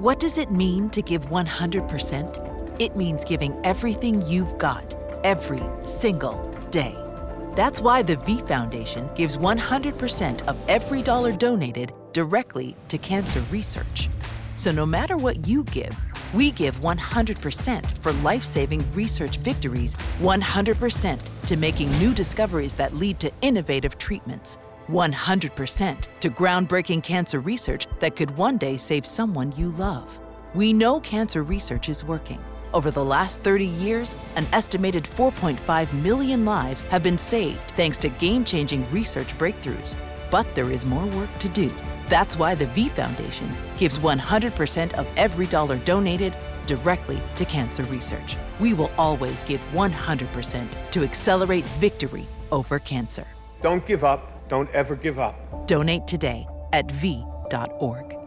What does it mean to give 100%? It means giving everything you've got, every single day. That's why the V Foundation gives 100% of every dollar donated directly to cancer research. So no matter what you give, we give 100% for life-saving research victories, 100% to making new discoveries that lead to innovative treatments, 100% to groundbreaking cancer research that could one day save someone you love. We know cancer research is working. Over the last 30 years, an estimated 4.5 million lives have been saved thanks to game-changing research breakthroughs. But there is more work to do. That's why the V Foundation gives 100% of every dollar donated directly to cancer research. We will always give 100% to accelerate victory over cancer. Don't give up. Don't ever give up. Donate today at V.org.